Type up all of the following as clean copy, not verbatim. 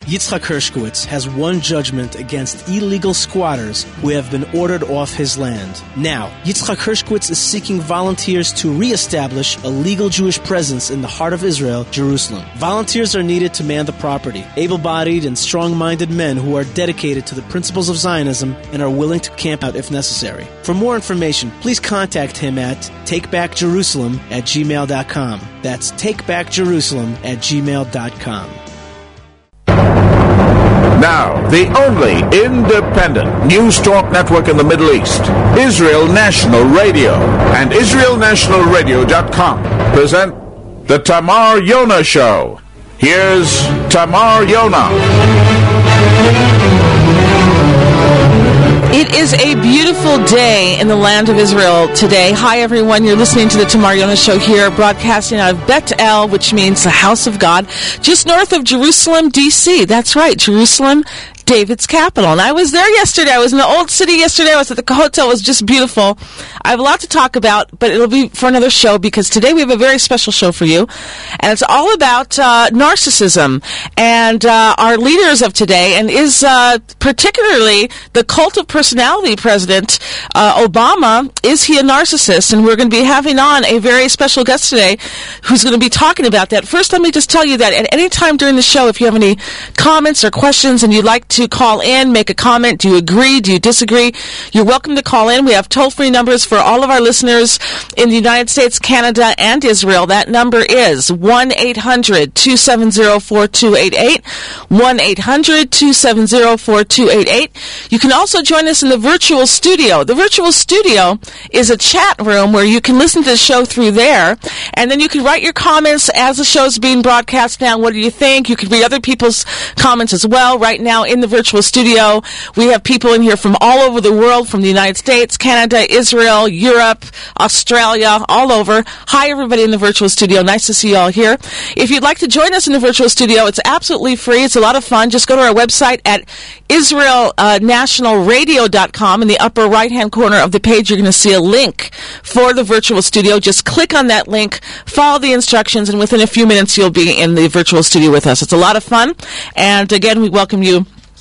Yitzhak Hershkowitz has won judgment against illegal squatters who have been ordered off his land. Now, Yitzhak Hershkowitz is seeking volunteers to reestablish a legal Jewish presence in the heart of Israel, Jerusalem. Volunteers are needed to man the property, able-bodied and strong-minded men who are dedicated to the principles of Zionism and are willing to camp out if necessary. For more information, please contact him at takebackjerusalem@gmail.com. That's takebackjerusalem@gmail.com. Now, the only independent news talk network in the Middle East, Israel National Radio and IsraelNationalRadio.com present The Tamar Yonah Show. Here's Tamar Yonah. It is a beautiful day in the land of Israel today. Hi, everyone. You're listening to the Tamar Yonah Show here, broadcasting out of Bet El, which means the house of God, just north of Jerusalem, D.C. That's right, Jerusalem, David's capital. And I was there yesterday. I was in the old city yesterday. I was at the hotel. It was just beautiful. I have a lot to talk about, but it'll be for another show because today we have a very special show for you. And it's all about narcissism and our leaders of today, and is particularly the cult of personality president, Obama. Is he a narcissist? And we're going to be having on a very special guest today who's going to be talking about that. First, let me just tell you that at any time during the show, if you have any comments or questions and you'd like to call in, make a comment, do you agree, do you disagree, you're welcome to call in. We have toll-free numbers for all of our listeners in the United States, Canada, and Israel. That number is 1-800-270-4288, 1-800-270-4288. You can also join us in the virtual studio. The virtual studio is a chat room where you can listen to the show through there, and then you can write your comments as the show's being broadcast now. What do you think? You can read other people's comments as well. Right now in the virtual studio, we have people in here from all over the world, from the United States, Canada, Israel, Europe, Australia, all over. Hi, everybody in the virtual studio. Nice to see you all here. If you'd like to join us in the virtual studio, it's absolutely free. It's a lot of fun. Just go to our website at IsraelNationalRadio.com. In the upper right-hand corner of the page, you're going to see a link for the virtual studio. Just click on that link, follow the instructions, and within a few minutes, you'll be in the virtual studio with us. It's a lot of fun. And again, we welcome you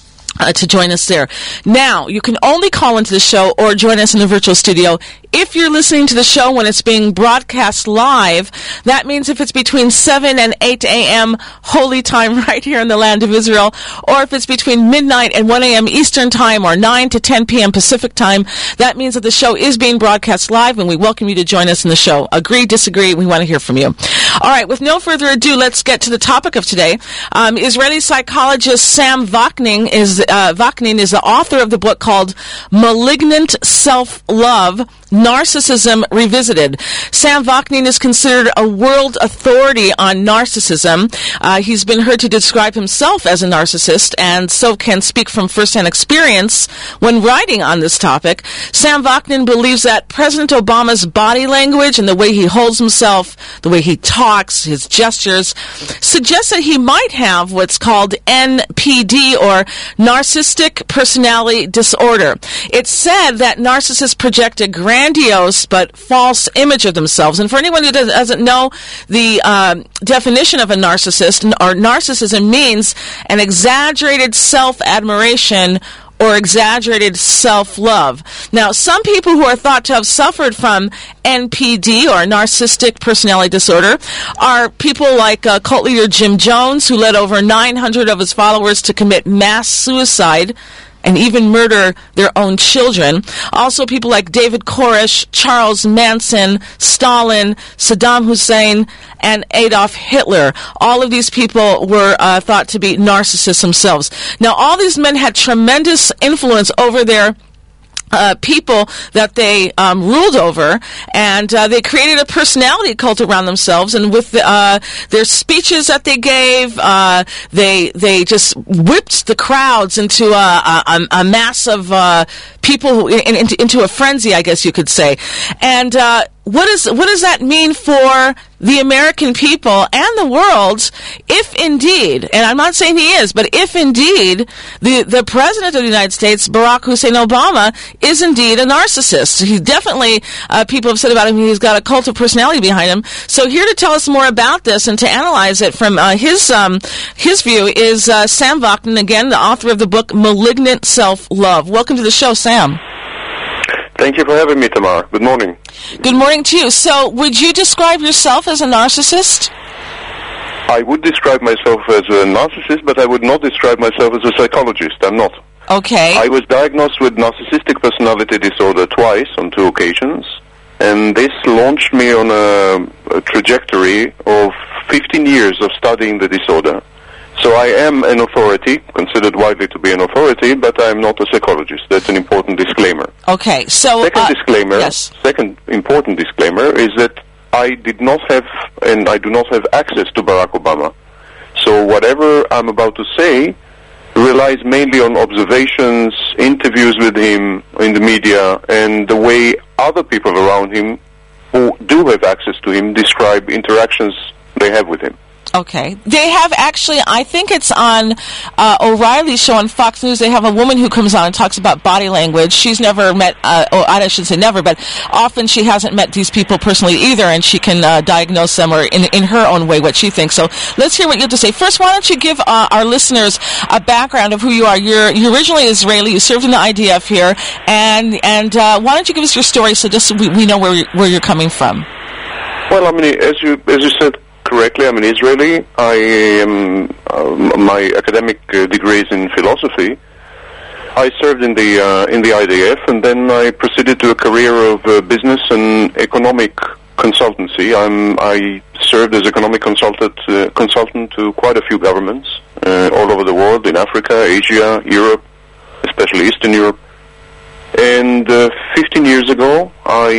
to join us there. Now, you can only call into the show or join us in the virtual studio if you're listening to the show when it's being broadcast live. That means if it's between 7 and 8 a.m. Holy Time right here in the land of Israel, or if it's between midnight and 1 a.m. Eastern Time or 9 to 10 p.m. Pacific Time, that means that the show is being broadcast live, and we welcome you to join us in the show. Agree, disagree, we want to hear from you. All right, with no further ado, let's get to the topic of today. Israeli psychologist Sam Vaknin is the author of the book called Malignant Self-Love, Narcissism Revisited. Sam Vaknin is considered a world authority on narcissism. He's been heard to describe himself as a narcissist, and so can speak from first-hand experience when writing on this topic. Sam Vaknin believes that President Obama's body language and the way he holds himself, the way he talks, his gestures, suggests that he might have what's called NPD, or Narcissistic Personality Disorder. It's said that narcissists project a grandiose but false image of themselves. And for anyone who doesn't know the definition of a narcissist, or narcissism means an exaggerated self-admiration or exaggerated self-love. Now, some people who are thought to have suffered from NPD, or Narcissistic Personality Disorder, are people like cult leader Jim Jones, who led over 900 of his followers to commit mass suicide and even murder their own children. Also, people like David Koresh, Charles Manson, Stalin, Saddam Hussein, and Adolf Hitler. All of these people were thought to be narcissists themselves. Now, all these men had tremendous influence over their people that they ruled over, and they created a personality cult around themselves. And with their speeches that they gave, they just whipped the crowds into a mass of people into a frenzy, I guess you could say. And what does that mean for the American people and the world if indeed, and I'm not saying he is, but if indeed the President of the United States, Barack Hussein Obama, is indeed a narcissist. He definitely, people have said about him, he's got a cult of personality behind him. So here to tell us more about this and to analyze it from his view is Sam Vaknin, again, the author of the book Malignant Self-Love. Welcome to the show, Sam. Thank you for having me, Tamar. Good morning. Good morning to you. So, would you describe yourself as a narcissist? I would describe myself as a narcissist, but I would not describe myself as a psychologist. I'm not. Okay. I was diagnosed with narcissistic personality disorder twice on 2 occasions, and this launched me on a trajectory of 15 years of studying the disorder. So I am an authority, considered widely to be an authority, but I'm not a psychologist. That's an important disclaimer. Okay, so... Second important disclaimer is that I did not have, and I do not have access to Barack Obama. So whatever I'm about to say relies mainly on observations, interviews with him in the media, and the way other people around him who do have access to him describe interactions they have with him. Okay. They have actually, I think it's on O'Reilly's show on Fox News, they have a woman who comes on and talks about body language. She's never met, I shouldn't say never, but often she hasn't met these people personally either, and she can diagnose them or in her own way what she thinks. So let's hear what you have to say. First, why don't you give our listeners a background of who you are. You're originally Israeli, you served in the IDF here, and why don't you give us your story so just so we know where you're coming from. Well, I mean, as you said, correctly, I'm an Israeli. I am my academic degree is in philosophy. I served in the IDF, and then I proceeded to a career of business and economic consultancy. I served as economic consultant to quite a few governments all over the world, in Africa, Asia, Europe, especially Eastern Europe. And 15 years ago,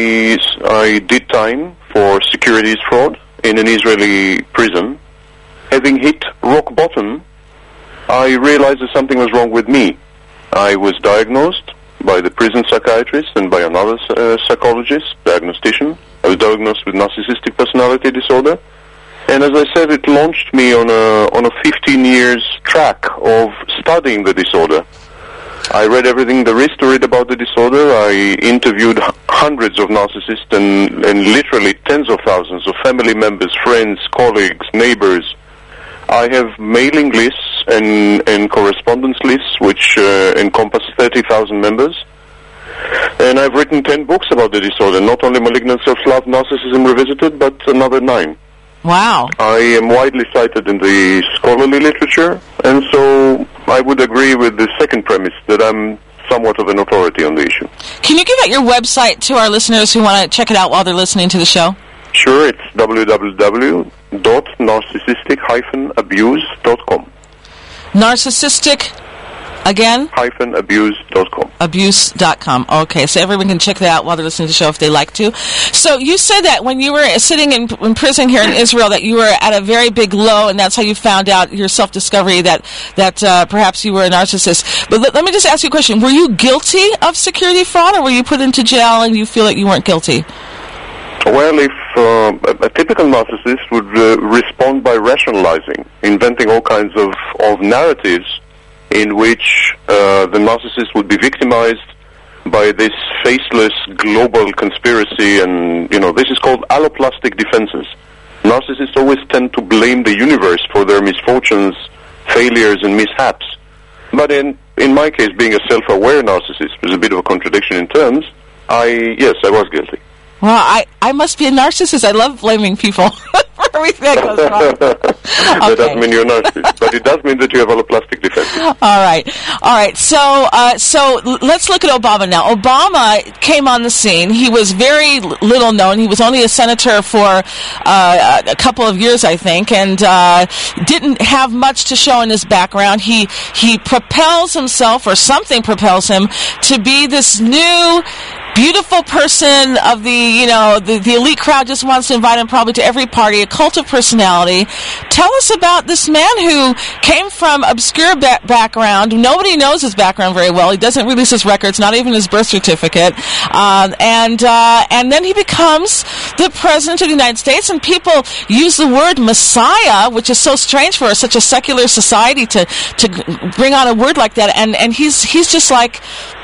I did time for securities fraud in an Israeli prison. Having hit rock bottom, I realized that something was wrong with me. I was diagnosed by the prison psychiatrist and by another psychologist, diagnostician. I was diagnosed with narcissistic personality disorder. And as I said, it launched me on a 15 years track of studying the disorder. I read everything there is to read about the disorder. I interviewed hundreds of narcissists and literally tens of thousands of family members, friends, colleagues, neighbors. I have mailing lists and correspondence lists which encompass 30,000 members. And I've written 10 books about the disorder, not only Malignant Self-Love, Narcissism Revisited, but another 9. Wow. I am widely cited in the scholarly literature, and so I would agree with the second premise that I'm somewhat of an authority on the issue. Can you give out your website to our listeners who want to check it out while they're listening to the show? Sure, it's www.narcissistic-abuse.com. Narcissistic, again? -abuse.com. Abuse.com. Okay, so everyone can check that out while they're listening to the show if they like to. So you said that when you were sitting in prison here in Israel that you were at a very big low, and that's how you found out your self-discovery that perhaps you were a narcissist. But let me just ask you a question. Were you guilty of security fraud, or were you put into jail and you feel that you weren't guilty? Well, if a typical narcissist would respond by rationalizing, inventing all kinds of narratives in which the narcissist would be victimized by this faceless global conspiracy, and, this is called alloplastic defenses. Narcissists always tend to blame the universe for their misfortunes, failures, and mishaps. But in my case, being a self-aware narcissist, was a bit of a contradiction in terms, I was guilty. Well, I must be a narcissist. I love blaming people for everything that goes wrong. That doesn't mean you're a narcissist, but it does mean that you have alloplastic defense. All right. So let's look at Obama now. Obama came on the scene. He was very little known. He was only a senator for a couple of years, I think, and didn't have much to show in his background. He propels himself, or something propels him, to be this new beautiful person of the elite crowd, just wants to invite him probably to every party, a cult of personality. Tell us about this man who came from obscure background. Nobody knows his background very well. He doesn't release his records, not even his birth certificate. And then he becomes the president of the United States, and people use the word Messiah, which is so strange for such a secular society to bring on a word like that. And he's just like,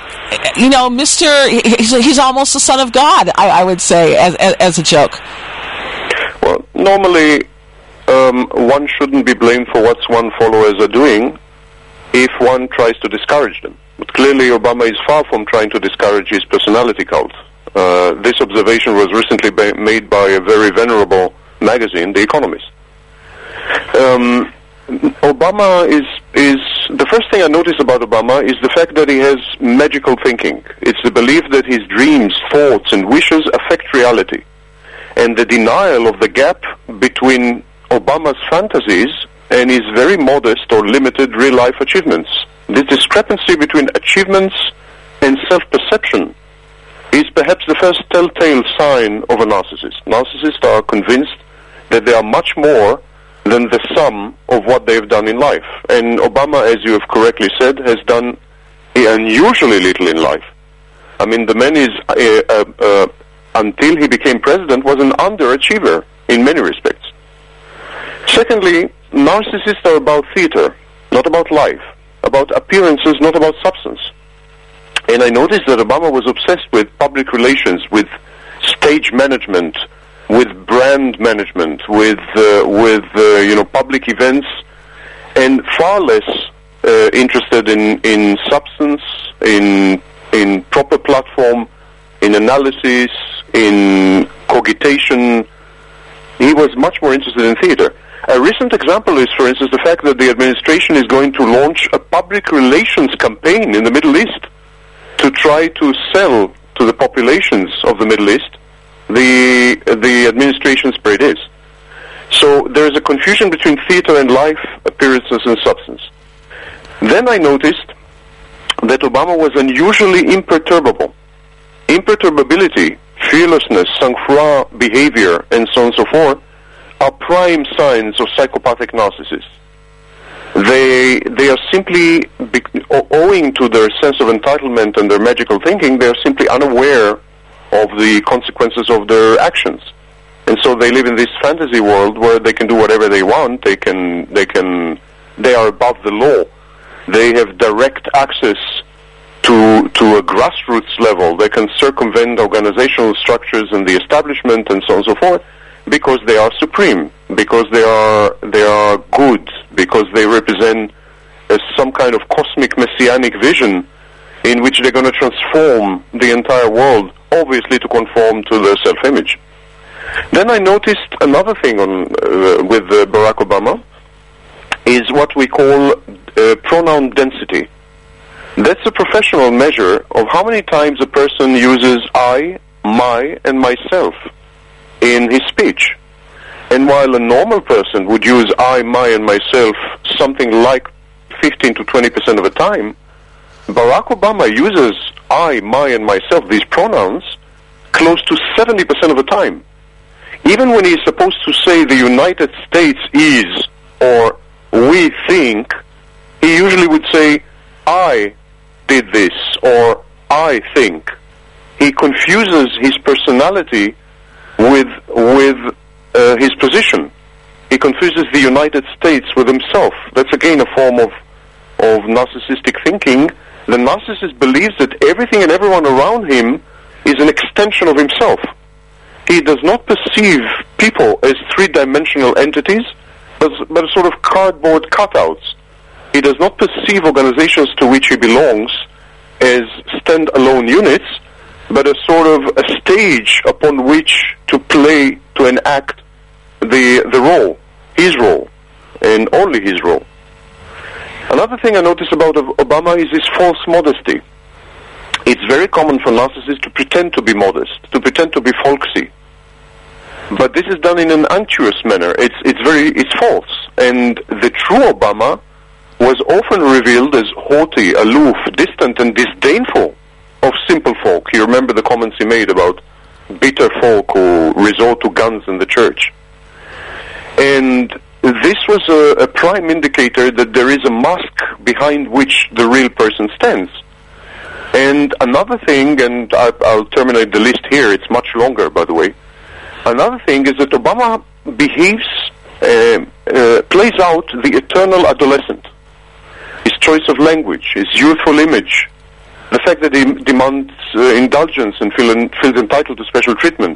he's almost the son of God, I would say, as a joke. Well, normally one shouldn't be blamed for what one's followers are doing if one tries to discourage them. But clearly Obama is far from trying to discourage his personality cult. This observation was recently made by a very venerable magazine, The Economist. Obama is the first thing I notice about Obama is the fact that he has magical thinking. It's the belief that his dreams, thoughts, and wishes affect reality, and the denial of the gap between Obama's fantasies and his very modest or limited real-life achievements. This discrepancy between achievements and self-perception is perhaps the first telltale sign of a narcissist. Narcissists are convinced that they are much more than the sum of what they've done in life. And Obama, as you have correctly said, has done unusually little in life. I mean, the man is, until he became president, was an underachiever in many respects. Secondly, narcissists are about theater, not about life, about appearances, not about substance. And I noticed that Obama was obsessed with public relations, with stage management, with brand management, with public events, and far less interested in substance, in proper platform, in analysis, in cogitation. He was much more interested in theater. A recent example is, for instance, the fact that the administration is going to launch a public relations campaign in the Middle East to try to sell to the populations of the Middle East the administration's spread is. So there is a confusion between theater and life, appearances and substance. Then I noticed that Obama was unusually imperturbable. Imperturbability, fearlessness, sang-froid behavior, and so on and so forth are prime signs of psychopathic narcissists. They are simply, owing to their sense of entitlement and their magical thinking, they are simply unaware of the consequences of their actions. And so they live in this fantasy world where they can do whatever they want. They are above the law. They have direct access to a grassroots level. They can circumvent organizational structures and the establishment and so on and so forth, because they are supreme, because they are good, because they represent some kind of cosmic messianic vision in which they're going to transform the entire world, obviously to conform to their self-image. Then I noticed another thing with Barack Obama is what we call pronoun density. That's a professional measure of how many times a person uses I, my, and myself in his speech. And while a normal person would use I, my, and myself something like 15 to 20% of the time, Barack Obama uses I, my, and myself, these pronouns, close to 70% of the time. Even when he's supposed to say the United States is, or we think, he usually would say, I did this, or I think. He confuses his personality with his position. He confuses the United States with himself. That's again a form of narcissistic thinking. The narcissist believes that everything and everyone around him is an extension of himself. He does not perceive people as three-dimensional entities, but sort of cardboard cutouts. He does not perceive organizations to which he belongs as stand-alone units, but as sort of a stage upon which to play, to enact the role, his role, and only his role. Another thing I notice about Obama is his false modesty. It's very common for narcissists to pretend to be modest, to pretend to be folksy. But this is done in an unctuous manner. It's false. And the true Obama was often revealed as haughty, aloof, distant, and disdainful simple folk. You remember the comments he made about bitter folk who resort to guns in the church. And this was a prime indicator that there is a mask behind which the real person stands. And another thing, and I'll terminate the list here, it's much longer, by the way. Another thing is that Obama behaves, plays out the eternal adolescent. His choice of language, his youthful image, the fact that he demands indulgence and feels entitled to special treatment.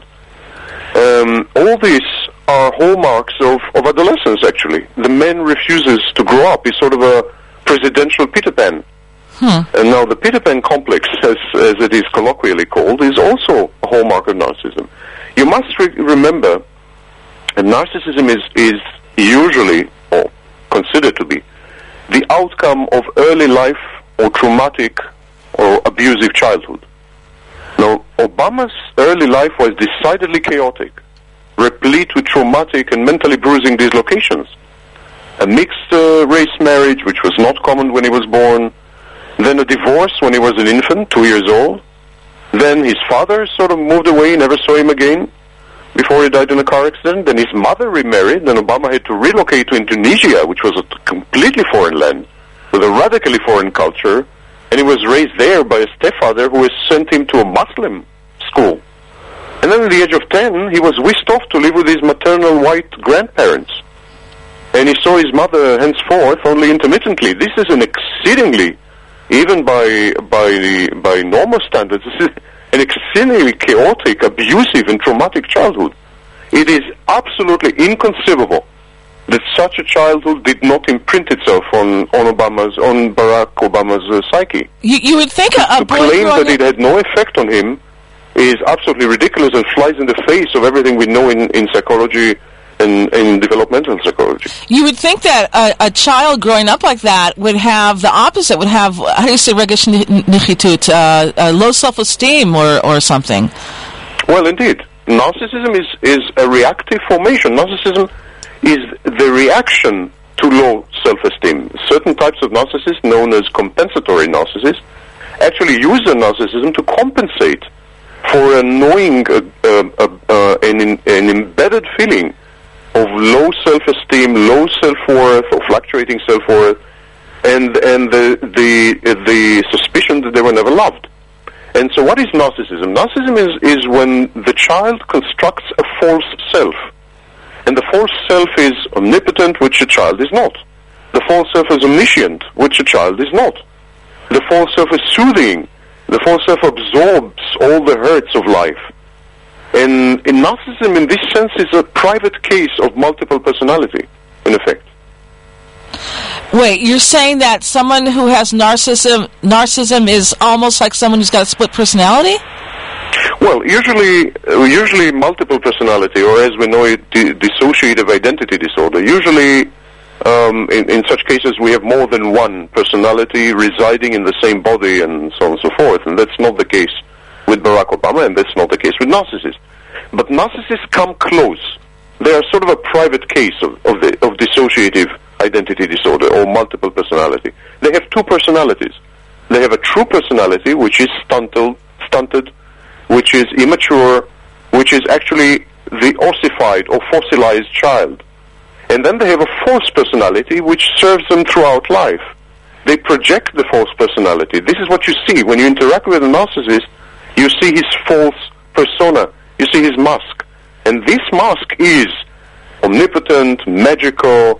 All these are hallmarks of adolescence, actually. The man refuses to grow up. He's sort of a presidential Peter Pan. And now the Peter Pan complex, as it is colloquially called, is also a hallmark of narcissism. You must remember that narcissism is usually, or considered to be, the outcome of early life or traumatic or abusive childhood. Now, Obama's early life was decidedly chaotic, replete with traumatic and mentally bruising dislocations. A mixed race marriage, which was not common when he was born, then a divorce when he was an infant, 2 years old. Then his father sort of moved away, never saw him again, before he died in a car accident. Then his mother remarried, and Obama had to relocate to Indonesia, which was a completely foreign land, with a radically foreign culture, and he was raised there by a stepfather who has sent him to a Muslim school. And then at the age of 10, he was whisked off to live with his maternal white grandparents. And he saw his mother henceforth only intermittently. This is an exceedingly, even by normal standards, this is an exceedingly chaotic, abusive, and traumatic childhood. It is absolutely inconceivable that such a childhood did not imprint itself on Barack Obama's psyche. You would think a boy claim that it had no effect on him is absolutely ridiculous and flies in the face of everything we know in psychology and in developmental psychology. You would think that a child growing up like that would have the opposite, would have, how do you say, regesh nichitut, low self-esteem or something. Well, indeed. Narcissism is a reactive formation. Narcissism is the reaction to low self-esteem. Certain types of narcissists, known as compensatory narcissists, actually use their narcissism to compensate for annoying an embedded feeling of low self-esteem, low self-worth, or fluctuating self-worth, and the suspicion that they were never loved. And so what is narcissism? Narcissism is when the child constructs a false self. And the false self is omnipotent, which a child is not. The false self is omniscient, which a child is not. The false self is soothing. The false self absorbs all the hurts of life. And in narcissism, in this sense, is a private case of multiple personality, in effect. Wait, you're saying that someone who has narcissism is almost like someone who's got a split personality? Well, usually multiple personality, or as we know it, dissociative identity disorder. Usually, in such cases, we have more than one personality residing in the same body, and so on and so forth. And that's not the case with Barack Obama, and that's not the case with narcissists. But narcissists come close. They are sort of a private case of dissociative identity disorder or multiple personality. They have two personalities. They have a true personality, which is stunted, which is immature, which is actually the ossified or fossilized child. And then they have a false personality, which serves them throughout life. They project the false personality. This is what you see. When you interact with a narcissist, you see his false persona. You see his mask. And this mask is omnipotent, magical,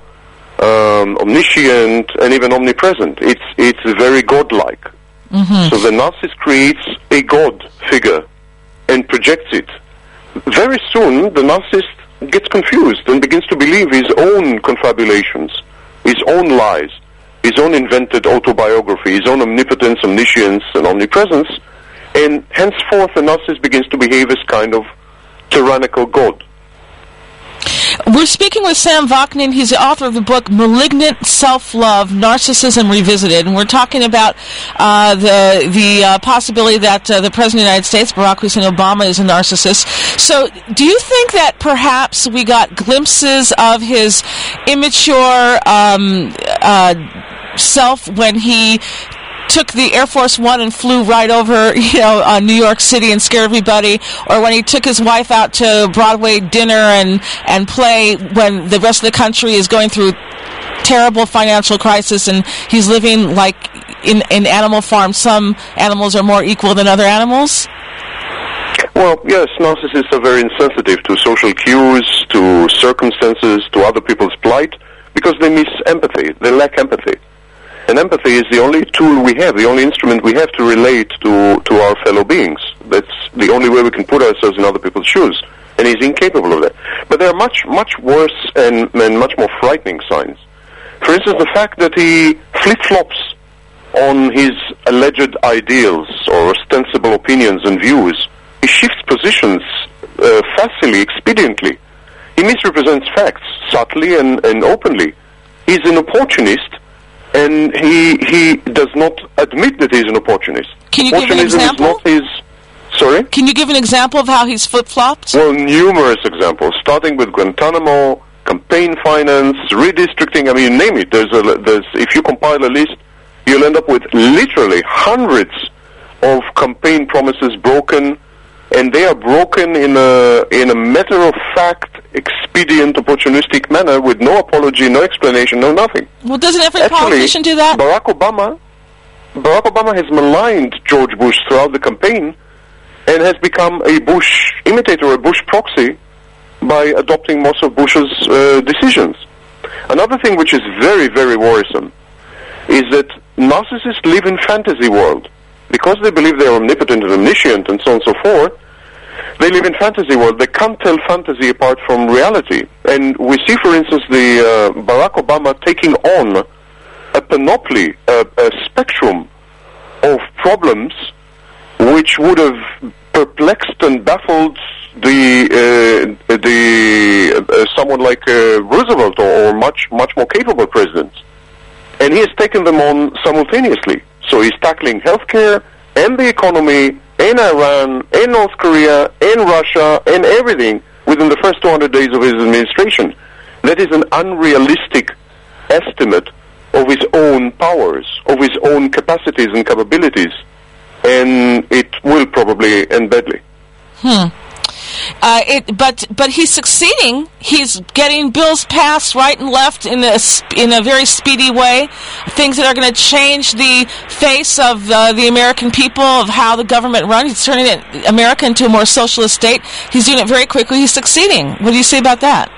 omniscient, and even omnipresent. It's very godlike. Mm-hmm. So the narcissist creates a god figure and projects it. Very soon, the narcissist gets confused and begins to believe his own confabulations, his own lies, his own invented autobiography, his own omnipotence, omniscience, and omnipresence, and henceforth the narcissist begins to behave as kind of tyrannical god. We're speaking with Sam Vaknin. He's the author of the book Malignant Self-Love, Narcissism Revisited, and we're talking about the possibility that the President of the United States, Barack Hussein Obama, is a narcissist. So do you think that perhaps we got glimpses of his immature self when he took the Air Force One and flew right over, New York City and scared everybody, or when he took his wife out to Broadway dinner and play when the rest of the country is going through terrible financial crisis and he's living like in animal farms. Some animals are more equal than other animals. Well, yes, narcissists are very insensitive to social cues, to circumstances, to other people's plight, because they miss empathy. They lack empathy. And empathy is the only tool we have, the only instrument we have to relate to our fellow beings. That's the only way we can put ourselves in other people's shoes. And he's incapable of that. But there are much, much worse and much more frightening signs. For instance, the fact that he flip-flops on his alleged ideals or ostensible opinions and views. He shifts positions facilely, expediently. He misrepresents facts subtly and openly. He's an opportunist, and he does not admit that he's an opportunist. Can you give an example? Sorry? Can you give an example of how he's flip-flopped? Well, numerous examples, starting with Guantanamo, campaign finance, redistricting. I mean, name it. There's if you compile a list, you'll end up with literally hundreds of campaign promises broken, and they are broken in a matter-of-fact, expedient, opportunistic manner with no apology, no explanation, no nothing. Well, doesn't every politician do that? Barack Obama has maligned George Bush throughout the campaign and has become a Bush imitator, a Bush proxy, by adopting most of Bush's decisions. Another thing which is very, very worrisome is that narcissists live in fantasy world. Because they believe they're omnipotent and omniscient and so on and so forth, they live in fantasy world. They can't tell fantasy apart from reality. And we see, for instance, the Barack Obama taking on a panoply, a spectrum of problems which would have perplexed and baffled someone like Roosevelt or much more capable presidents. And he has taken them on simultaneously. So he's tackling healthcare and the economy and Iran and North Korea and Russia and everything within the first 200 days of his administration. That is an unrealistic estimate of his own powers, of his own capacities and capabilities. And it will probably end badly. But he's succeeding. He's getting bills passed right and left in a very speedy way. Things that are going to change the face of the American people, of how the government runs. He's turning America into a more socialist state. He's doing it very quickly. He's succeeding. What do you say about that?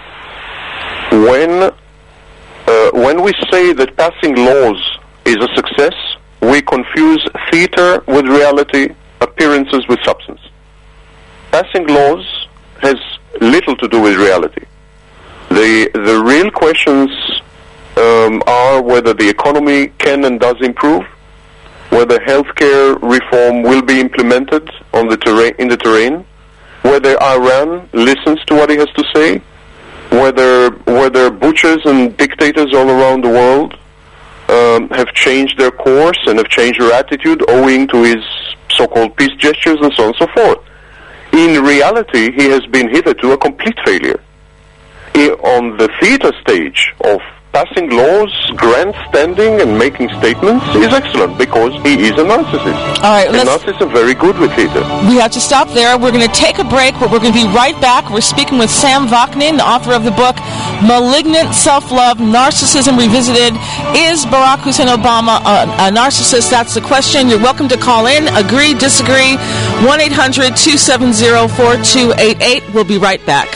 When we say that passing laws is a success, we confuse theater with reality, appearances with substance. Passing laws has little to do with reality. The real questions are whether the economy can and does improve, whether healthcare reform will be implemented in the terrain, whether Iran listens to what he has to say, whether butchers and dictators all around the world have changed their course and have changed their attitude owing to his so-called peace gestures and so on and so forth. In reality, he has been hitherto a complete failure. On the theater stage of passing laws, grandstanding, and making statements, he is excellent because he is a narcissist. All right, and narcissists are very good with theater. We have to stop there. We're going to take a break, but we're going to be right back. We're speaking with Sam Vaknin, the author of the book Malignant Self-Love, Narcissism Revisited. Is Barack Hussein Obama a narcissist? That's the question. You're welcome to call in. Agree, disagree. 1-800-270-4288. We'll be right back.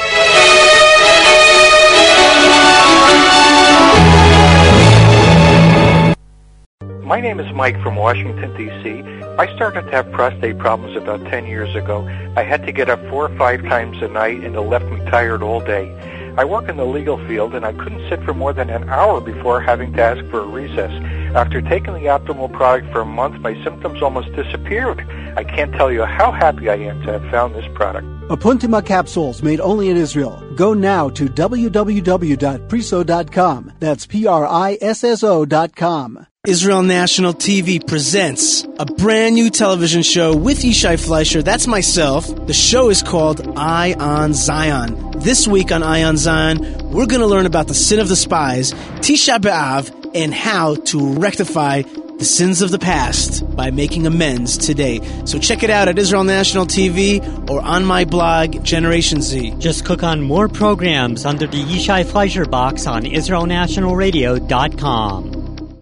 My name is Mike from Washington, D.C. I started to have prostate problems about 10 years ago. I had to get up 4 or 5 times a night, and it left me tired all day. I work in the legal field, and I couldn't sit for more than an hour before having to ask for a recess. After taking the Optimal product for a month, my symptoms almost disappeared. I can't tell you how happy I am to have found this product. Apuntima capsules made only in Israel. Go now to www.priso.com. That's PRISSO.com. Israel National TV presents a brand new television show with Yishai Fleischer. That's myself. The show is called Eye on Zion. This week on Eye on Zion, we're going to learn about the sin of the spies, Tisha B'Av, and how to rectify the sins of the past by making amends today. So check it out at Israel National TV or on my blog, Generation Z. Just click on more programs under the Yishai Fleischer box on IsraelNationalRadio.com.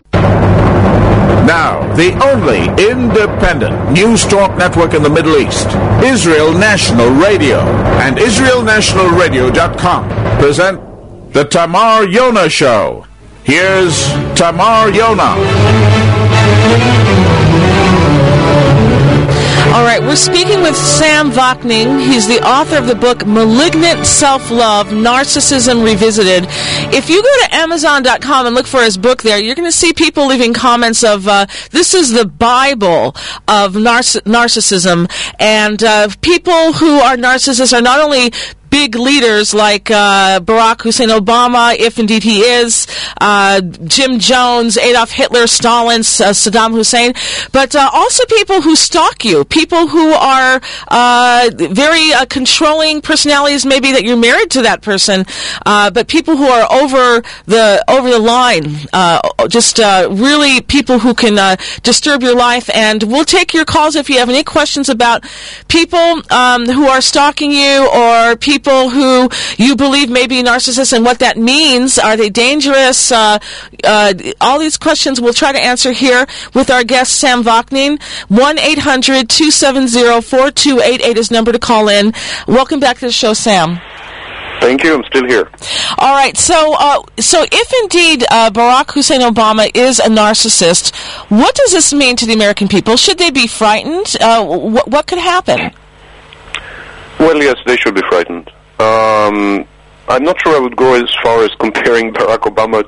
Now, the only independent news talk network in the Middle East, Israel National Radio and IsraelNationalRadio.com present the Tamar Yonah Show. Here's Tamar Yonah. All right, we're speaking with Sam Vaknin. He's the author of the book Malignant Self-Love, Narcissism Revisited. If you go to Amazon.com and look for his book there, you're going to see people leaving comments of, this is the Bible of narcissism. And people who are narcissists are not only big leaders like Barack Hussein Obama, if indeed he is, Jim Jones, Adolf Hitler, Stalin, Saddam Hussein, but also people who stalk you, people who are very controlling personalities, maybe that you're married to that person, but people who are over the line, really people who can disturb your life. And we'll take your calls if you have any questions about people who are stalking you or people who you believe may be narcissists and what that means. Are they dangerous? All these questions we'll try to answer here with our guest, Sam Vaknin. 1-800-270-4288 is number to call in. Welcome back to the show, Sam. Thank you. I'm still here. All right. So if indeed Barack Hussein Obama is a narcissist, what does this mean to the American people? Should they be frightened? What could happen? Well, yes, they should be frightened. I'm not sure I would go as far as comparing Barack Obama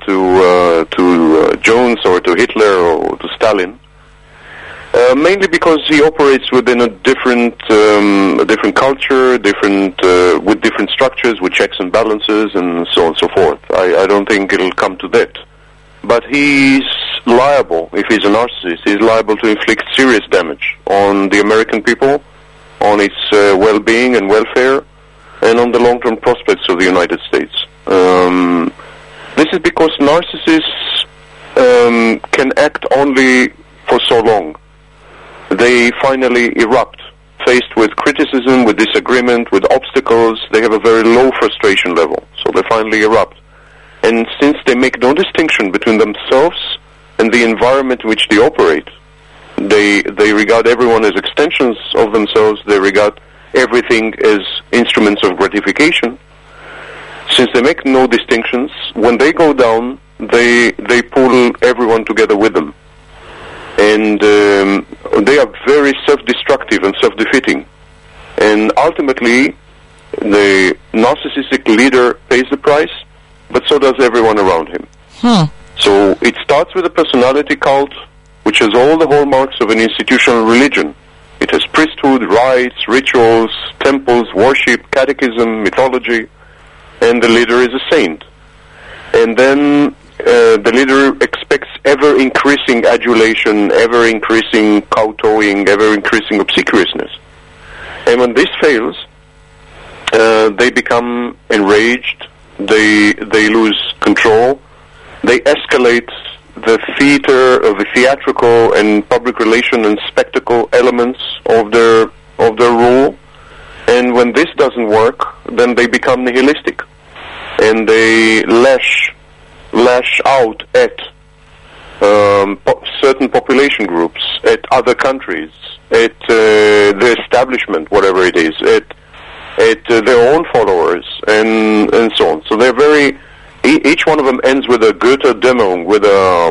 to Jones or to Hitler or to Stalin. Mainly because he operates within a different culture, with different structures, with checks and balances, and so on and so forth. I don't think it'll come to that. But he's liable, if he's a narcissist, he's liable to inflict serious damage on the American people, on its well-being and welfare, and on the long-term prospects of the United States. This is because narcissists can act only for so long. They finally erupt, faced with criticism, with disagreement, with obstacles. They have a very low frustration level, so they finally erupt. And since they make no distinction between themselves and the environment in which they operate, they regard everyone as extensions of themselves. They regard everything as instruments of gratification. Since they make no distinctions, when they go down, they pull everyone together with them. And they are very self-destructive and self-defeating. And ultimately, the narcissistic leader pays the price, but so does everyone around him. So it starts with a personality cult, which has all the hallmarks of an institutional religion. It has priesthood, rites, rituals, temples, worship, catechism, mythology, and the leader is a saint. And then the leader expects ever-increasing adulation, ever-increasing kowtowing, ever-increasing obsequiousness. And when this fails, they become enraged, they lose control, they escalate the theatrical and public relation and spectacle elements of their rule. And when this doesn't work, then they become nihilistic, and they lash out at certain population groups, at other countries, at the establishment, whatever it is, at their own followers, and so on. So they're very. Each one of them ends with a Götterdämmerung, with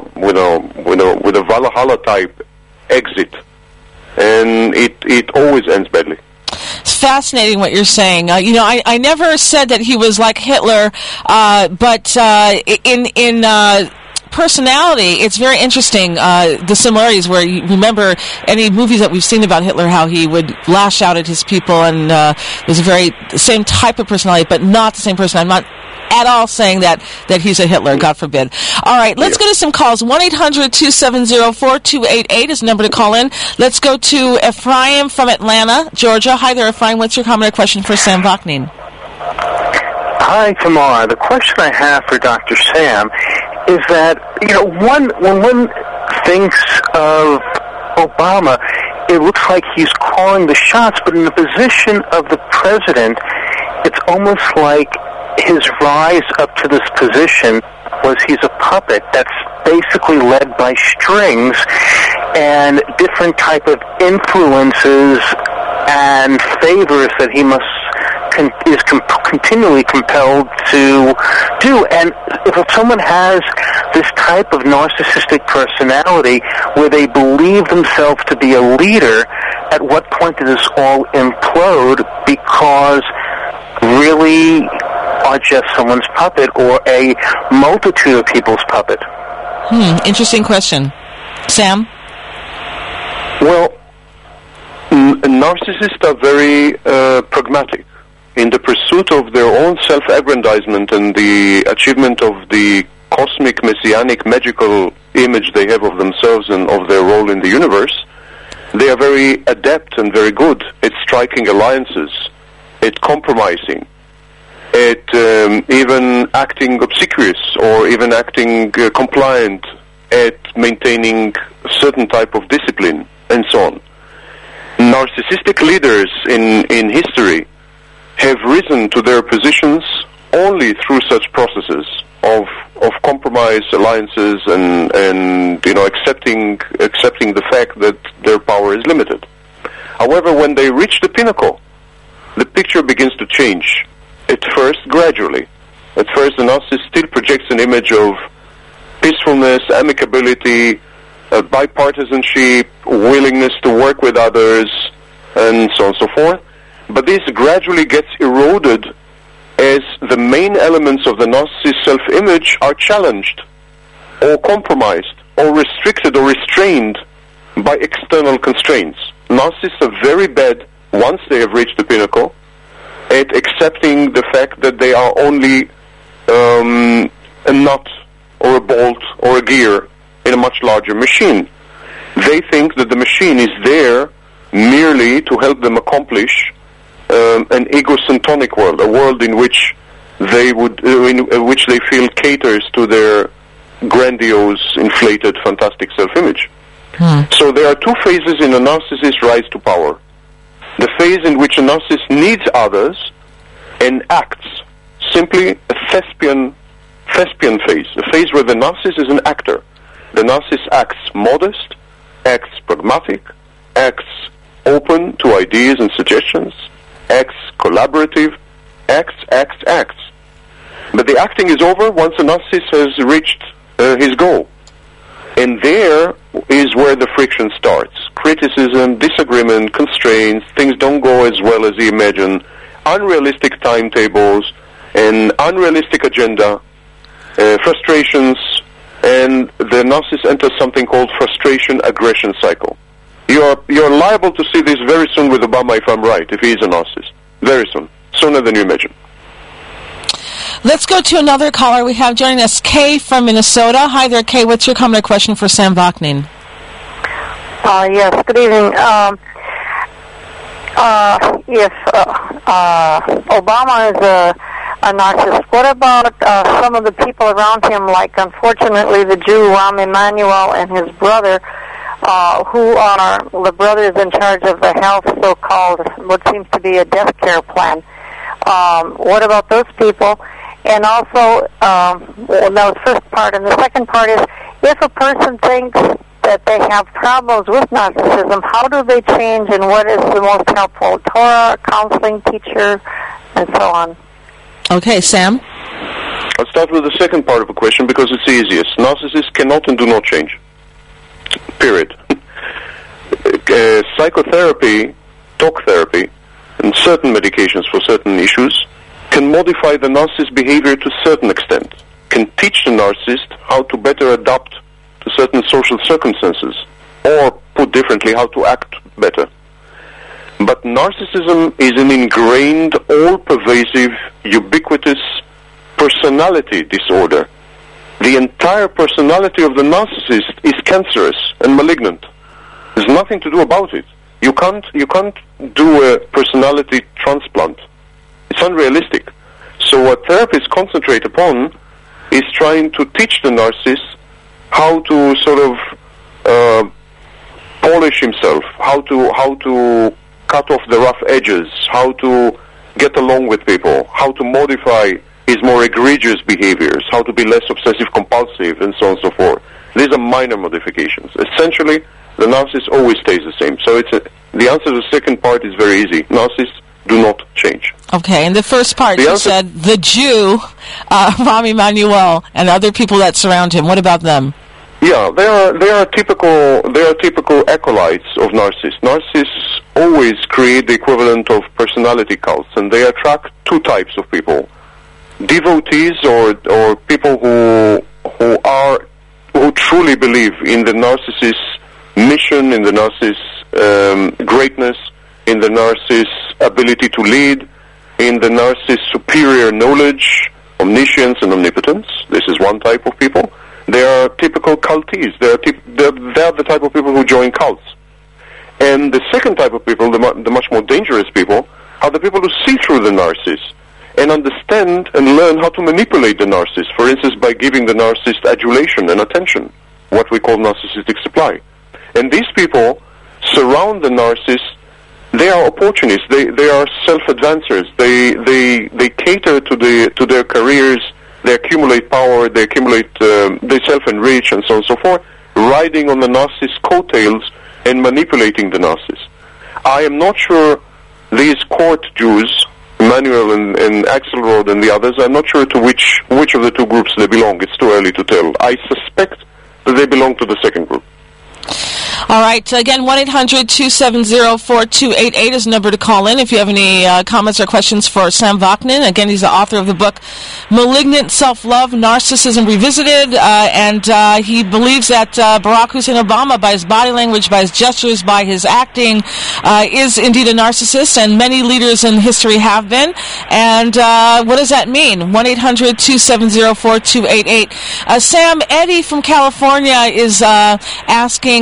a Valhalla type exit, and it always ends badly. It's fascinating what you're saying. I never said that he was like Hitler, but in personality, it's very interesting, the similarities where you remember any movies that we've seen about Hitler, how he would lash out at his people, and there's the same type of personality, but not the same person. I'm not at all saying that he's a Hitler, God forbid. All right, let's go to some calls. 1-800-270-4288 is the number to call in. Let's go to Ephraim from Atlanta, Georgia. Hi there, Ephraim. What's your comment or question for Sam Vaknin? Hi, Tamar. The question I have for Dr. Sam is that, when thinks of Obama, it looks like he's calling the shots, but in the position of the president, it's almost like his rise up to this position was he's a puppet that's basically led by strings and different type of influences and favors that he is continually compelled to do. And if someone has this type of narcissistic personality where they believe themselves to be a leader, at what point does this all implode because really are just someone's puppet or a multitude of people's puppet? Interesting question. Sam? Well, narcissists are very pragmatic in the pursuit of their own self-aggrandizement and the achievement of the cosmic, messianic, magical image they have of themselves and of their role in the universe. They are very adept and very good at striking alliances, at compromising, at even acting obsequious or even acting compliant, at maintaining a certain type of discipline, and so on. Narcissistic leaders in history have risen to their positions only through such processes of compromise, alliances, and accepting the fact that their power is limited. However, when they reach the pinnacle, the picture begins to change. At first, gradually. At first, the narcissist still projects an image of peacefulness, amicability, bipartisanship, willingness to work with others, and so on and so forth. But this gradually gets eroded as the main elements of the narcissist's self-image are challenged, or compromised, or restricted, or restrained by external constraints. Narcissists are very bad, once they have reached the pinnacle, at accepting the fact that they are only a nut or a bolt or a gear in a much larger machine. They think that the machine is there merely to help them accomplish an egocentric world, a world in which they feel caters to their grandiose, inflated, fantastic self-image. So there are two phases in a narcissist's rise to power. The phase in which a narcissist needs others and acts, simply a thespian phase, a phase where the narcissist is an actor. The narcissist acts modest, acts pragmatic, acts open to ideas and suggestions, acts collaborative, acts. But the acting is over once the narcissist has reached his goal. And there is where the friction starts. Criticism, disagreement, constraints, things don't go as well as you imagine, unrealistic timetables, an unrealistic agenda, frustrations, and the narcissist enters something called frustration-aggression cycle. You're liable to see this very soon with Obama, if I'm right, if he is a narcissist. Very soon. Sooner than you imagine. Let's go to another caller. We have joining us Kay from Minnesota. Hi there, Kay. What's your comment or question for Sam Vaknin? Yes, good evening. If Obama is a narcissist, what about some of the people around him, like, unfortunately, the Jew Rahm Emanuel and his brother, who are the brothers in charge of the health, so-called, what seems to be a death care plan? What about those people? And also, that was the first part. And the second part is, if a person thinks that they have problems with narcissism, how do they change, and what is the most helpful? Torah, counseling, teacher, and so on. Okay, Sam? I'll start with the second part of the question because it's the easiest. Narcissists cannot and do not change. Period. Psychotherapy, talk therapy, and certain medications for certain issues can modify the narcissist's behavior to a certain extent, can teach the narcissist how to better adapt to certain social circumstances, or, put differently, how to act better. But narcissism is an ingrained, all-pervasive, ubiquitous personality disorder. The entire personality of the narcissist is cancerous and malignant. There's nothing to do about it. You can't do a personality transplant. It's unrealistic. So what therapists concentrate upon is trying to teach the narcissist how to sort of himself, how to cut off the rough edges, how to get along with people, how to modify his more egregious behaviors, how to be less obsessive-compulsive, and so on and so forth. These are minor modifications. Essentially, the narcissist always stays the same. So the answer to the second part is very easy. Narcissists do not change. Okay, and the first part, you said the Jew, Rahm Emanuel, and other people that surround him. What about them? Yeah, they are typical acolytes of narcissists. Narcissists always create the equivalent of personality cults, and they attract two types of people: devotees or people who truly believe in the narcissist's mission, in the narcissist's greatness, in the narcissist's ability to lead, in the narcissist's superior knowledge, omniscience, and omnipotence. This is one type of people. They are typical cultees. They are the type of people who join cults. And the second type of people, the much more dangerous people, are the people who see through the narcissist and understand and learn how to manipulate the narcissist, for instance, by giving the narcissist adulation and attention, what we call narcissistic supply. And these people surround the narcissist. They are opportunists. They are self-advancers. They cater to their careers. They accumulate power. They self-enrich, and so on and so forth, riding on the narcissist's coattails and manipulating the narcissist. I am not sure these court Jews, Emanuel and Axelrod and the others, I'm not sure to which of the two groups they belong. It's too early to tell. I suspect that they belong to the second group. All right. Again, 1-800-270-4288 is the number to call in if you have any comments or questions for Sam Vaknin. Again, he's the author of the book Malignant Self-Love, Narcissism Revisited, and he believes that Barack Hussein Obama, by his body language, by his gestures, by his acting, is indeed a narcissist, and many leaders in history have been. And what does that mean? 1-800-270-4288. Sam, Eddie from California is asking,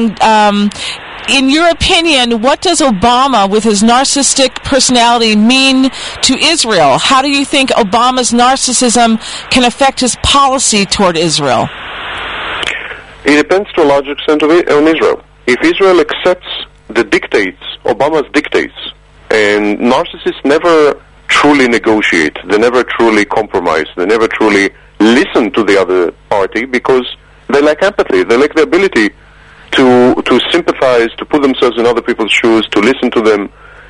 in your opinion, what does Obama, with his narcissistic personality, mean to Israel? How do you think Obama's narcissism can affect his policy toward Israel? It depends to a large extent on Israel. If Israel accepts the dictates, Obama's dictates, and narcissists never truly negotiate, they never truly compromise, they never truly listen to the other party because they lack empathy, they lack the ability to sympathize, to put themselves in other people's shoes, to listen to them,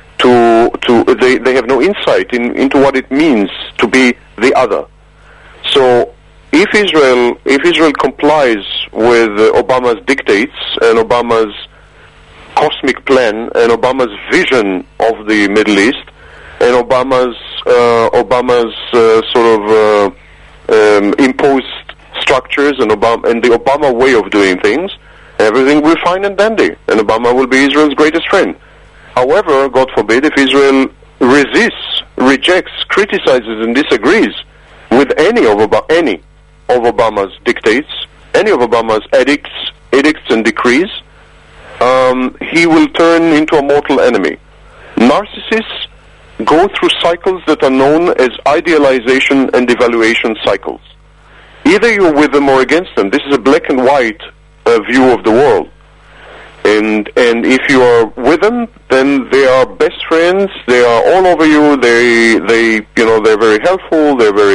they have no insight into what it means to be the other. So if Israel complies with Obama's dictates and Obama's cosmic plan and Obama's vision of the Middle East and Obama's imposed structures and the Obama way of doing things, everything will be fine and dandy, and Obama will be Israel's greatest friend. However, God forbid, if Israel resists, rejects, criticizes, and disagrees with any of Obama's dictates, any of Obama's edicts and decrees, he will turn into a mortal enemy. Narcissists go through cycles that are known as idealization and devaluation cycles. Either you're with them or against them. This is a black and white view of the world, and if you are with them, then they are best friends. They are all over you. They're very helpful.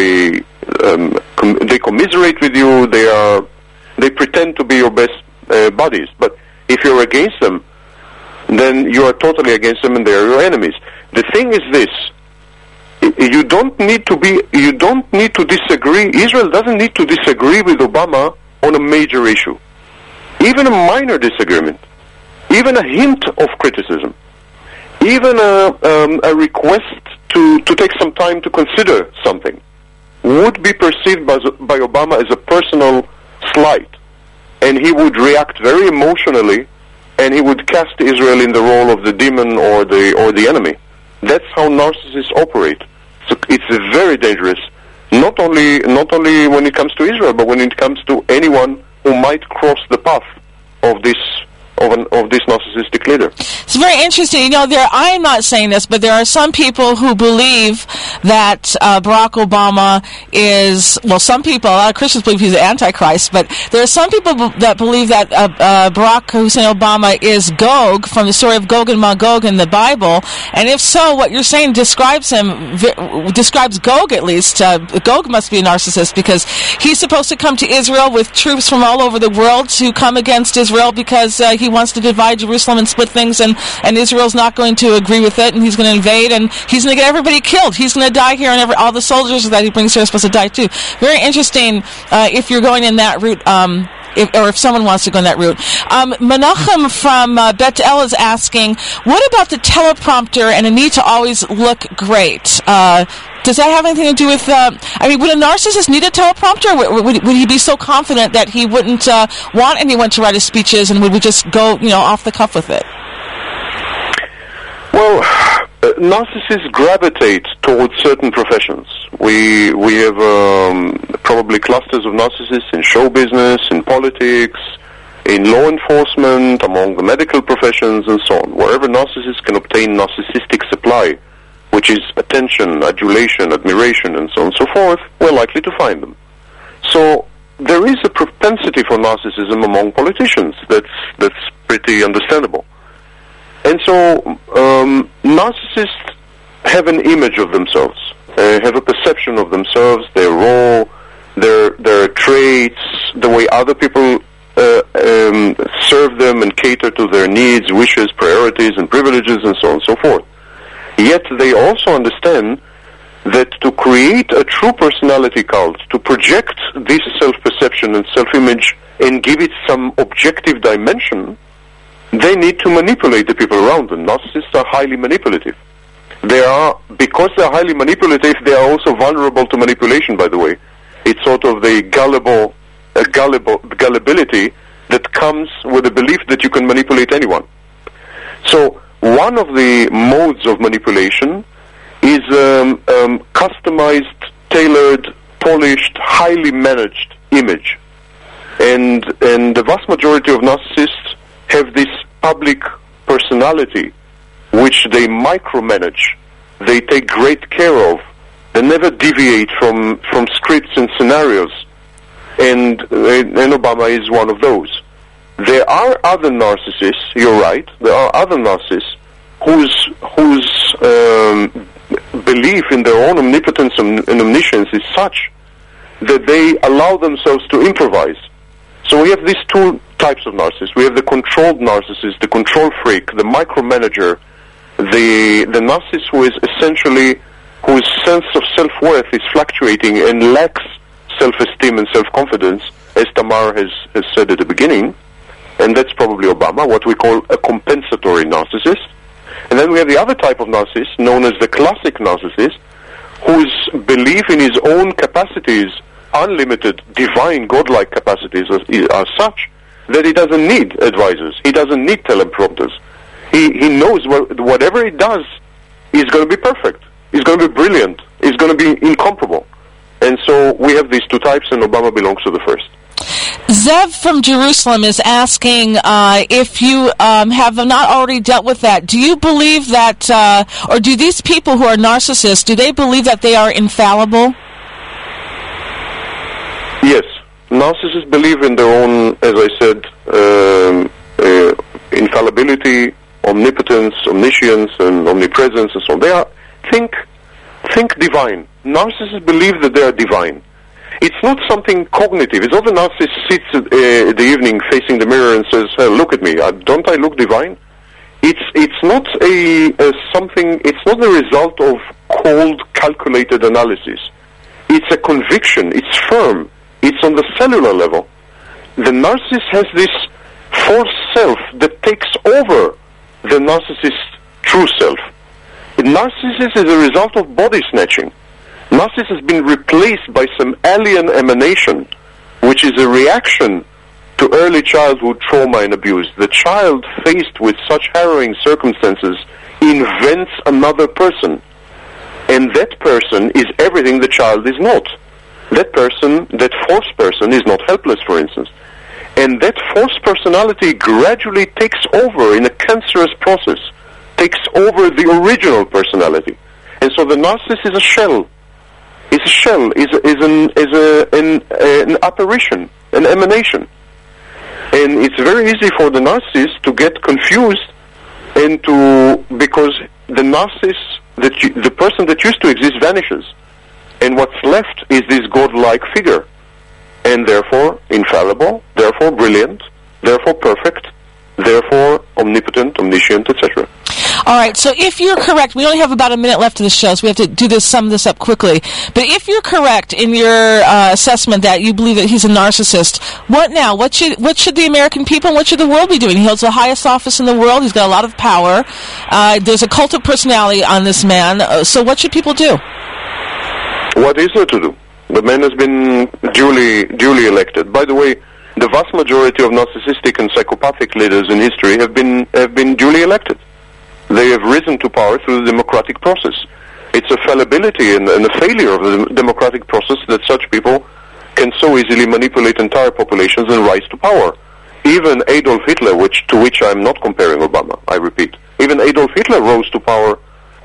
They commiserate with you. They pretend to be your best buddies. But if you're against them, then you are totally against them, and they are your enemies. The thing is this: you don't need to disagree. Israel doesn't need to disagree with Obama on a major issue. Even a minor disagreement, even a hint of criticism, even a request to take some time to consider something would be perceived by Obama as a personal slight, and he would react very emotionally, and he would cast Israel in the role of the demon or the enemy. That's how narcissists operate. So it's very dangerous, not only when it comes to Israel, but when it comes to anyone who might cross the path of this of this narcissistic leader. It's very interesting. You know, I'm not saying this, but there are some people who believe that Barack Obama is, well, some people, a lot of Christians believe he's the Antichrist, but there are some people that believe that Barack Hussein Obama is Gog from the story of Gog and Magog in the Bible. And if so, what you're saying describes Gog at least. Gog must be a narcissist because he's supposed to come to Israel with troops from all over the world to come against Israel because he wants to divide Jerusalem and split things, and Israel's not going to agree with it, and he's going to invade, and he's going to get everybody killed. He's going to die here, and all the soldiers that he brings here are supposed to die too. Very interesting if you're going in that route, if someone wants to go in that route. Menachem from Bet El is asking, what about the teleprompter and a need to always look great? Does that have anything to do with, would a narcissist need a teleprompter? Would he be so confident that he wouldn't want anyone to write his speeches, and would we just go, off the cuff with it? Well, narcissists gravitate towards certain professions. We have probably clusters of narcissists in show business, in politics, in law enforcement, among the medical professions, and so on. Wherever narcissists can obtain narcissistic supply, which is attention, adulation, admiration, and so on and so forth, we're likely to find them. So there is a propensity for narcissism among politicians. That's pretty understandable. And so narcissists have an image of themselves, have a perception of themselves, their role, their traits, the way other people serve them and cater to their needs, wishes, priorities, and privileges, and so on and so forth. Yet they also understand that to create a true personality cult, to project this self-perception and self-image and give it some objective dimension, they need to manipulate the people around them. Narcissists are highly manipulative. Because they're highly manipulative, they are also vulnerable to manipulation, by the way. It's sort of the gullibility that comes with the belief that you can manipulate anyone. So one of the modes of manipulation is customized, tailored, polished, highly managed image. And the vast majority of narcissists have this public personality which they micromanage, they take great care of, they never deviate from scripts and scenarios, and Obama is one of those. There are other narcissists, you're right, there are other narcissists whose belief in their own omnipotence and omniscience is such that they allow themselves to improvise. So we have these two types of narcissists. We have the controlled narcissist, the control freak, the micromanager, the narcissist who is essentially, whose sense of self-worth is fluctuating and lacks self-esteem and self-confidence, as Tamar has said at the beginning, and that's probably Obama, what we call a compensatory narcissist. And then we have the other type of narcissist, known as the classic narcissist, whose belief in his own capacities, unlimited, divine, godlike capacities are such that he doesn't need advisors. He doesn't need teleprompters. He knows whatever he does is going to be perfect. He's going to be brilliant. He's going to be incomparable. And so we have these two types, and Obama belongs to the first. Zev from Jerusalem is asking if you have not already dealt with that. Do you believe that, or do these people who are narcissists, do they believe that they are infallible? Yes. Narcissists believe in their own, as I said, infallibility, omnipotence, omniscience, and omnipresence, and so on. They are, think divine. Narcissists believe that they are divine. It's not something cognitive. It's not the narcissist sits at the evening facing the mirror and says, hey, look at me, don't I look divine? It's not something, it's not the result of cold, calculated analysis. It's a conviction, it's firm, it's on the cellular level. The narcissist has this false self that takes over the narcissist's true self. The narcissist is a result of body snatching. Narcissist has been replaced by some alien emanation, which is a reaction to early childhood trauma and abuse. The child, faced with such harrowing circumstances, invents another person. And that person is everything the child is not. That person, that forced person, is not helpless, for instance. And that false personality gradually takes over in a cancerous process, takes over the original personality. And so the narcissist is a shell. Is a shell, is an apparition, an emanation. And it's very easy for the narcissist to get confused because the narcissist, the person that used to exist vanishes. And what's left is this godlike figure. And therefore infallible, therefore brilliant, therefore perfect, therefore omnipotent, omniscient, etc. All right, so if you're correct, we only have about a minute left of the show, so we have to sum this up quickly. But if you're correct in your assessment that you believe that he's a narcissist, what now? What should the American people and what should the world be doing? He holds the highest office in the world. He's got a lot of power. There's a cult of personality on this man. So what should people do? What is there to do? The man has been duly elected. By the way, the vast majority of narcissistic and psychopathic leaders in history have been duly elected. They have risen to power through the democratic process. It's a fallibility and a failure of the democratic process that such people can so easily manipulate entire populations and rise to power. Even Adolf Hitler, to which I'm not comparing Obama, I repeat, even Adolf Hitler rose to power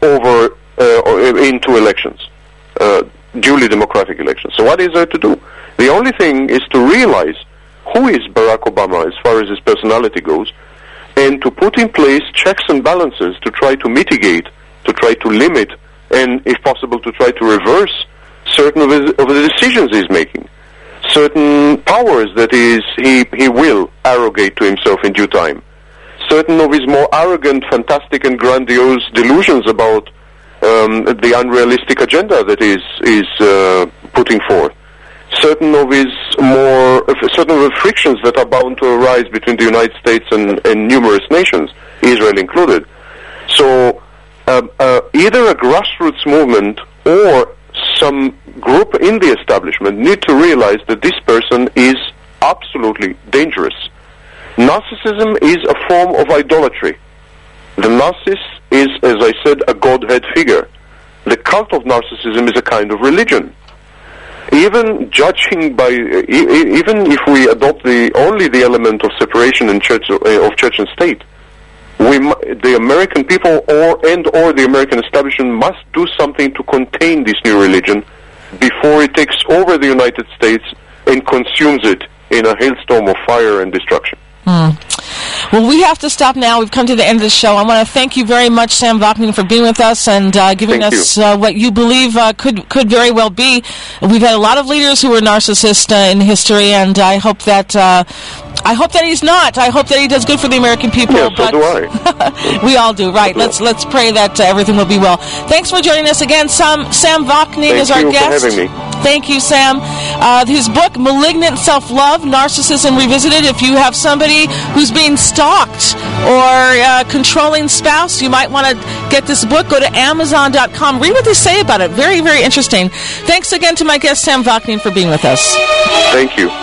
in 2 elections. Duly democratic elections. So what is there to do? The only thing is to realize who is Barack Obama as far as his personality goes, and to put in place checks and balances to try to mitigate, to try to limit, and if possible to try to reverse certain of the decisions he's making, certain powers that he will arrogate to himself in due time, certain of his more arrogant, fantastic, and grandiose delusions about the unrealistic agenda that is putting forth, certain of the frictions that are bound to arise between the United States and numerous nations, Israel included. So either a grassroots movement or some group in the establishment need to realize that this person is absolutely dangerous. Narcissism is a form of idolatry. The narcissist is, as I said, a godhead figure. The cult of narcissism is a kind of religion. Even if we adopt only the element of separation in church and state, the American people or the American establishment must do something to contain this new religion before it takes over the United States and consumes it in a hailstorm of fire and destruction. Well, we have to stop now. We've come to the end of the show. I want to thank you very much, Sam Vaknin, for being with us and giving us what you believe could very well be. We've had a lot of leaders who were narcissists in history, and I hope that he's not. I hope that he does good for the American people. Yeah, so do I. We all do, right? Let's pray that everything will be well. Thanks for joining us again. Sam Vaknin is our guest. Thank you for having me. Thank you, Sam. His book, Malignant Self-Love, Narcissism Revisited. If you have somebody who's being stalked or controlling spouse, you might want to get this book. Go to Amazon.com. Read what they say about it. Very, very interesting. Thanks again to my guest, Sam Vaknin, for being with us. Thank you.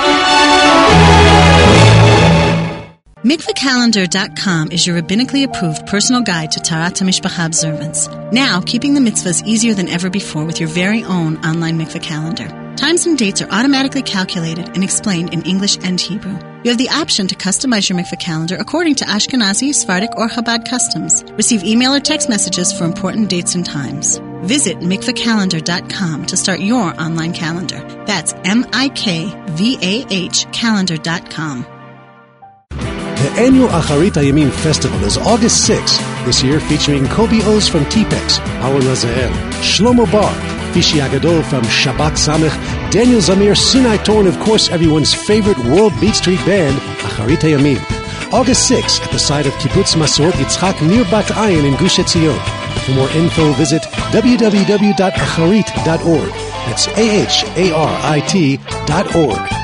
MikvahCalendar.com is your rabbinically approved personal guide to Taharat HaMishpacha observance. Now, keeping the mitzvahs easier than ever before with your very own online mikvah calendar. Times and dates are automatically calculated and explained in English and Hebrew. You have the option to customize your mikvah calendar according to Ashkenazi, Sephardic, or Chabad customs. Receive email or text messages for important dates and times. Visit MikvahCalendar.com to start your online calendar. That's MIKVAH calendar.com. The annual Acharit Hayamim Festival is August 6th, this year featuring Kobe Oz from T-Pex, Aaron Razael, Shlomo Bar, Fishi Agadol from Shabbat Samech, Daniel Zamir, Sinai Torn, of course everyone's favorite World Beat Street band, Acharit Hayamim. August 6th at the site of Kibbutz Masorot Yitzchak near Bat Ayin in Gush Etzion. For more info, visit www.acharit.org. That's AHARIT.org.